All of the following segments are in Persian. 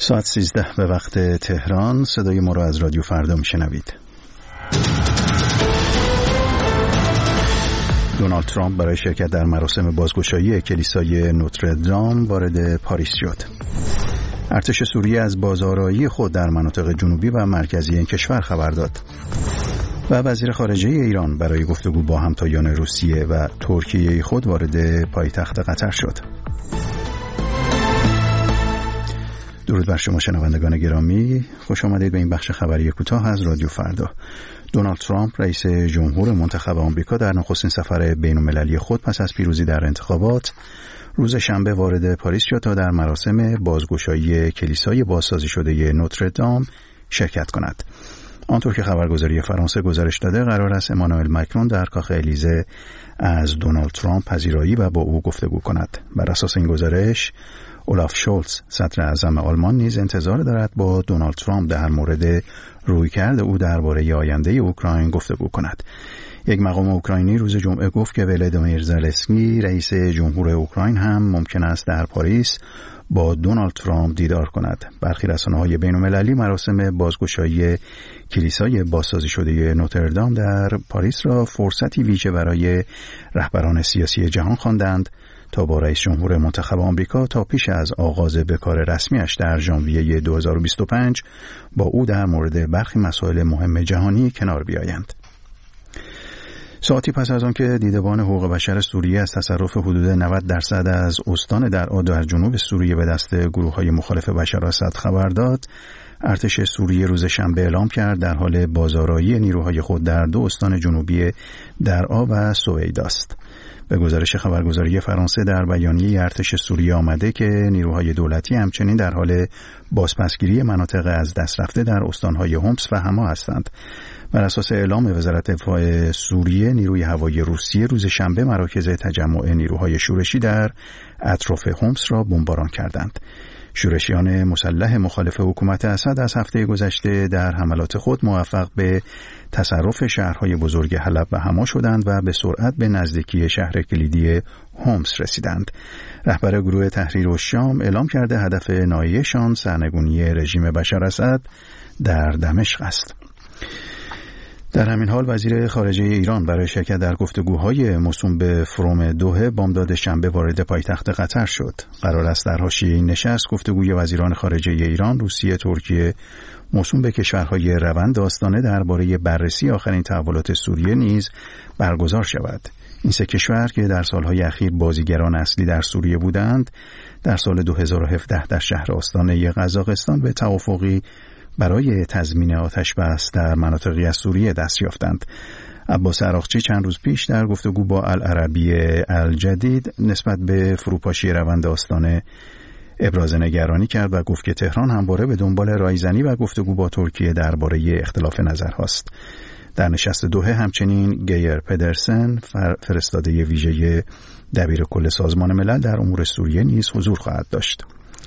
ساعت 13 به وقت تهران. صدای ما را از رادیو فردا میشنوید. دونالد ترامپ برای شرکت در مراسم بازگشایی کلیسای نوتردام وارد پاریس شد. ارتش سوریه از بازآرایی خود در مناطق جنوبی و مرکزی این کشور خبر داد. و وزیر خارجه ایران برای گفتگو با همتایان روسیه و ترکیه خود وارد پایتخت قطر شد. درود بر شما شنوندگان گرامی، خوش آمدید به این بخش خبری کوتاه از رادیو فردا. دونالد ترامپ رئیس جمهور منتخب آمریکا در نخستین سفر بین‌المللی خود پس از پیروزی در انتخابات روز شنبه وارد پاریس شد تا در مراسم بازگشایی کلیسای بازسازی شده نوتردام شرکت کند. آنطور که خبرگزاری فرانسه گزارش داده، قرار است امانوئل ماکرون در کاخ الیزه از دونالد ترامپ پذیرایی و با او گفتگو کند. بر اساس این گزارش، اولاف شولز صدر اعظم آلمان نیز انتظار دارد با دونالد ترامپ در مورد رویکرد او درباره آینده اوکراین گفتگو کند. یک مقام اوکراینی روز جمعه گفت که ولادیمیر زلنسکی رئیس جمهور اوکراین هم ممکن است در پاریس با دونالد ترامپ دیدار کند. برخی رسانه‌های بین‌المللی مراسم بازگشایی کلیسای بازسازی شده نوتردام در پاریس را فرصتی ویژه برای رهبران سیاسی جهان خواندند تا با رئیس جمهور منتخب آمریکا تا پیش از آغاز بکار رسمیش در ژانویه 2025 با او در مورد برخی مسائل مهم جهانی کنار بیایند. ساعتی پس از آن که دیدبان حقوق بشر سوریه از تصرف حدود 90% از استان درعا در جنوب سوریه به دست گروه‌های مخالف بشار اسد خبر داد، ارتش سوریه روز شنبه اعلام کرد در حال بازآرایی نیروهای خود در دو استان جنوبی درعا و سوید است. به گزارش خبرگزاری فرانسه در بیانیه ارتش سوریه آمده که نیروهای دولتی همچنین در حال بازپسگیری مناطق از دست رفته در استانهای حمص و حما هستند. بر اساس اعلام وزارت دفاع سوریه، نیروی هوایی روسیه روز شنبه مراکز تجمع نیروهای شورشی در اطراف حمص را بمباران کردند. شورشیان مسلح مخالف حکومت اسد از هفته گذشته در حملات خود موفق به تصرف شهرهای بزرگ حلب و حما شدند و به سرعت به نزدیکی شهر کلیدی حمص رسیدند. رهبر گروه تحریر الشام اعلام کرده هدف نهاییشان سرنگونی رژیم بشار اسد در دمشق است. در همین حال وزیر خارجه ایران برای شرکت در گفتگوهای موسوم به فروم دوحه بامداد شنبه وارد پایتخت قطر شد. قرار است در حاشیه این نشست گفتگوی وزیران خارجه ایران، روسیه، ترکیه موسوم به کشورهای روند آستانه درباره بررسی آخرین تحولات سوریه نیز برگزار شود. این سه کشور که در سالهای اخیر بازیگران اصلی در سوریه بودند، در سال 2017 در شهر آستانه قزاقستان به توافقی برای تضمین آتش بس در مناطقی از سوریه دست یافتند. عباس عراقچی چند روز پیش در گفتگو با العربی الجدید نسبت به فروپاشی روند آستانه ابراز نگرانی کرد و گفت که تهران همواره به دنبال رایزنی و گفتگو با ترکیه درباره اختلاف نظرهاست. در نشست دوحه همچنین گیر پدرسن، فرستاده ویژه دبیر کل سازمان ملل در امور سوریه نیز حضور خواهد داشت.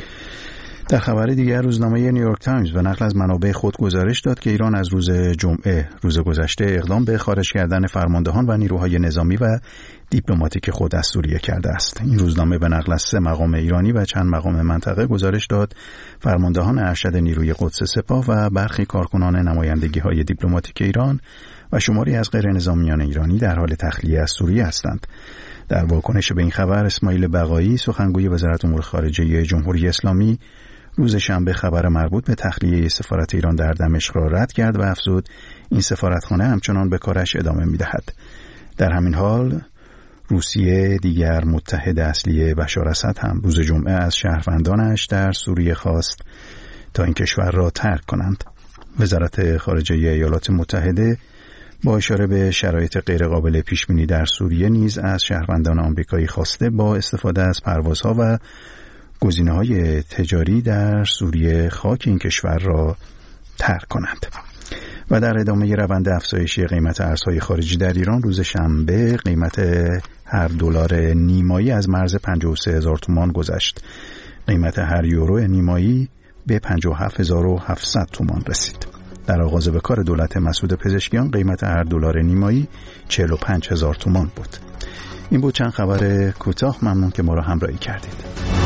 در خبر دیگر، روزنامه نیویورک تایمز به نقل از منابع خود گزارش داد که ایران از روز جمعه روز گذشته اقدام به خارج کردن فرماندهان و نیروهای نظامی و دیپلماتیک خود از سوریه کرده است. این روزنامه به نقل از 3 مقام ایرانی و چند مقام منطقه گزارش داد فرماندهان ارشد نیروی قدس سپاه و برخی کارکنان نمایندگی‌های دیپلماتیک ایران و شماری از غیر نظامیان ایرانی در حال تخلیه از سوریه هستند. در واکنش به این خبر، اسماعیل بقایی، سخنگوی وزارت امور خارجه جمهوری اسلامی، روز شنبه خبر مربوط به تخلیه سفارت ایران در دمشق را رد کرد و افزود این سفارتخانه همچنان به کارش ادامه می‌دهد. در همین حال، روسیه، دیگر متحد اصلی بشار اسد، هم روز جمعه از شهروندانش در سوریه خواست تا این کشور را ترک کنند. وزارت خارجه ایالات متحده با اشاره به شرایط غیرقابل پیش‌بینی در سوریه نیز از شهروندان آمریکایی خواسته با استفاده از پروازها و گزینه‌های تجاری در سوریه خاک این کشور را ترک کنند. و در ادامه روند افزایشی قیمت ارزهای خارجی در ایران، روز شنبه قیمت هر دلار نیمایی از مرز 53,000 تومان گذشت. قیمت هر یورو نیمایی به 57,700 تومان رسید. در آغاز به کار دولت مسعود پزشکیان قیمت هر دلار نیمایی 45,000 تومان بود. این بود چند خبر کوتاه. ممنون که ما را همراهی کردید.